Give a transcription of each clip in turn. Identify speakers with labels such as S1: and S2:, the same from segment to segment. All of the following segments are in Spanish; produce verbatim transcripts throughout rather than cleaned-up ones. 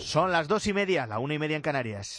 S1: Son las dos y media, la una y media en Canarias.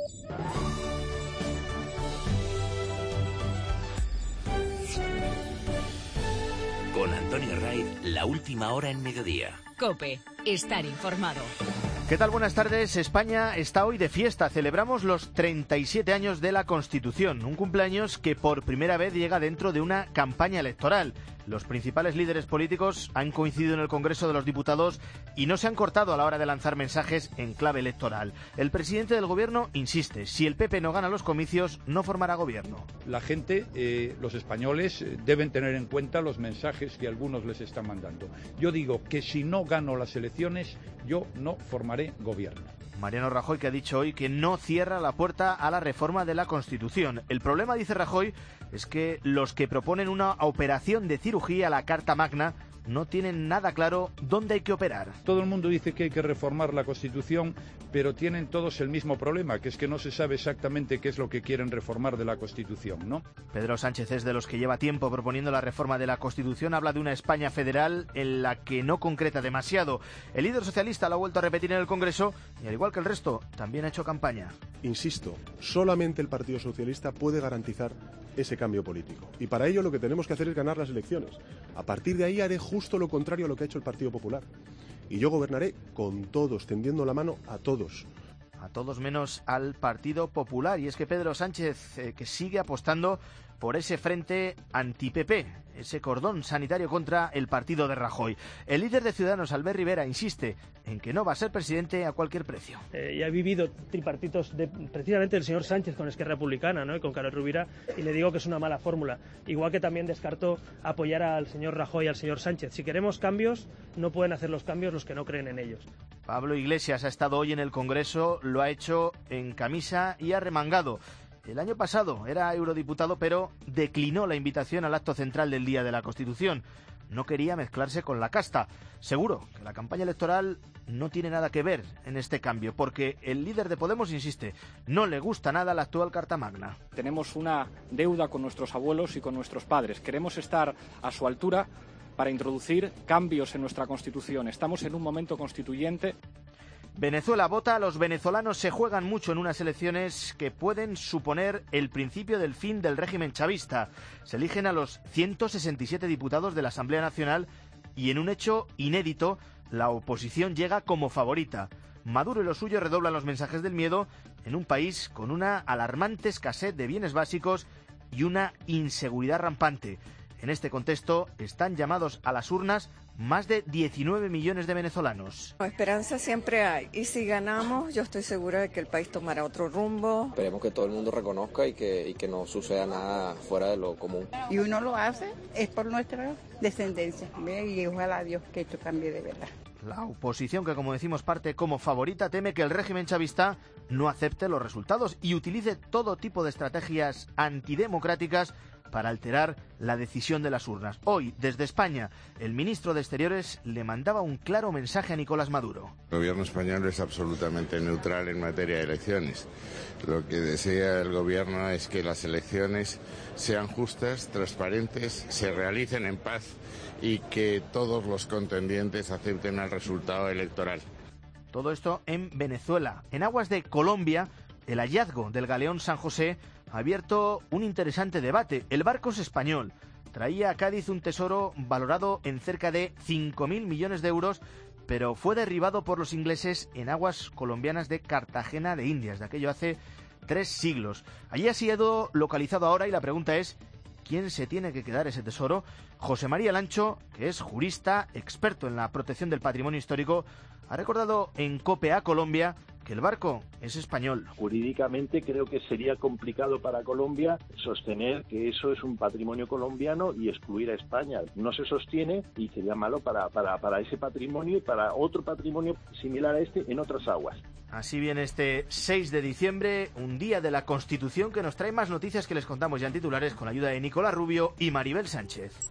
S2: Con Antonio Raiz, la última hora en mediodía.
S3: COPE, estar informado.
S1: ¿Qué tal? Buenas tardes. España está hoy de fiesta. Celebramos los treinta y siete años de la Constitución, un cumpleaños que por primera vez llega dentro de una campaña electoral. Los principales líderes políticos han coincidido en el Congreso de los Diputados y no se han cortado a la hora de lanzar mensajes en clave electoral. El presidente del Gobierno insiste, si el P P no gana los comicios, no formará gobierno.
S4: La gente, eh, los españoles, eh, deben tener en cuenta los mensajes que algunos les están mandando. Yo digo que si no gano las elecciones, yo no formaré gobierno.
S1: Mariano Rajoy, que ha dicho hoy que no cierra la puerta a la reforma de la Constitución. El problema, dice Rajoy, es que los que proponen una operación de cirugía a la Carta Magna no tienen nada claro dónde hay que operar.
S4: Todo el mundo dice que hay que reformar la Constitución, pero tienen todos el mismo problema, que es que no se sabe exactamente qué es lo que quieren reformar de la Constitución, ¿no?
S1: Pedro Sánchez es de los que lleva tiempo proponiendo la reforma de la Constitución. Habla de una España federal en la que no concreta demasiado. El líder socialista lo ha vuelto a repetir en el Congreso y, al igual que el resto, también ha hecho campaña.
S5: Insisto, solamente el Partido Socialista puede garantizar ese cambio político. Y para ello lo que tenemos que hacer es ganar las elecciones. A partir de ahí haré justo lo contrario a lo que ha hecho el Partido Popular. Y yo gobernaré con todos, tendiendo la mano a todos.
S1: A todos menos al Partido Popular. Y es que Pedro Sánchez, eh, que sigue apostando por ese frente anti-P P, ese cordón sanitario contra el partido de Rajoy. El líder de Ciudadanos, Albert Rivera, insiste en que no va a ser presidente a cualquier precio.
S6: Eh, ya he vivido tripartitos de, precisamente del señor Sánchez con Esquerra Republicana, ¿no? Y con Carod Rovira, y le digo que es una mala fórmula. Igual que también descarto apoyar al señor Rajoy y al señor Sánchez. Si queremos cambios, no pueden hacer los cambios los que no creen en ellos.
S1: Pablo Iglesias ha estado hoy en el Congreso, lo ha hecho en camisa y arremangado. El año pasado era eurodiputado, pero declinó la invitación al acto central del Día de la Constitución. No quería mezclarse con la casta. Seguro que la campaña electoral no tiene nada que ver en este cambio, porque el líder de Podemos insiste, no le gusta nada la actual Carta Magna.
S7: Tenemos una deuda con nuestros abuelos y con nuestros padres. Queremos estar a su altura para introducir cambios en nuestra Constitución. Estamos en un momento constituyente.
S1: Venezuela vota, los venezolanos se juegan mucho en unas elecciones que pueden suponer el principio del fin del régimen chavista. Se eligen a los ciento sesenta y siete diputados de la Asamblea Nacional y en un hecho inédito, la oposición llega como favorita. Maduro y los suyos redoblan los mensajes del miedo en un país con una alarmante escasez de bienes básicos y una inseguridad rampante. En este contexto están llamados a las urnas más de diecinueve millones de venezolanos.
S8: Esperanza siempre hay, y si ganamos yo estoy segura de que el país tomará otro rumbo.
S9: Esperemos que todo el mundo reconozca y que, y que no suceda nada fuera de lo común.
S10: Y uno lo hace es por nuestra descendencia, ¿ve? Y ojalá Dios que esto cambie de verdad.
S1: La oposición, que como decimos parte como favorita, teme que el régimen chavista no acepte los resultados y utilice todo tipo de estrategias antidemocráticas para alterar la decisión de las urnas. Hoy, desde España, el ministro de Exteriores le mandaba un claro mensaje a Nicolás Maduro.
S11: El gobierno español es absolutamente neutral en materia de elecciones. Lo que desea el gobierno es que las elecciones sean justas, transparentes, se realicen en paz y que todos los contendientes acepten el resultado electoral.
S1: Todo esto en Venezuela. En aguas de Colombia, el hallazgo del galeón San José ha abierto un interesante debate. El barco es español. Traía a Cádiz un tesoro valorado en cerca de cinco mil millones de euros, pero fue derribado por los ingleses en aguas colombianas de Cartagena de Indias, de aquello hace tres siglos. Allí ha sido localizado ahora y la pregunta es, ¿quién se tiene que quedar ese tesoro? José María Lancho, que es jurista, experto en la protección del patrimonio histórico, ha recordado en COPE a Colombia que el barco es español.
S12: Jurídicamente creo que sería complicado para Colombia sostener que eso es un patrimonio colombiano y excluir a España. No se sostiene y sería malo para, para, para ese patrimonio y para otro patrimonio similar a este en otras aguas.
S1: Así viene este seis de diciembre, un día de la Constitución que nos trae más noticias que les contamos ya en titulares con ayuda de Nicolás Rubio y Maribel Sánchez.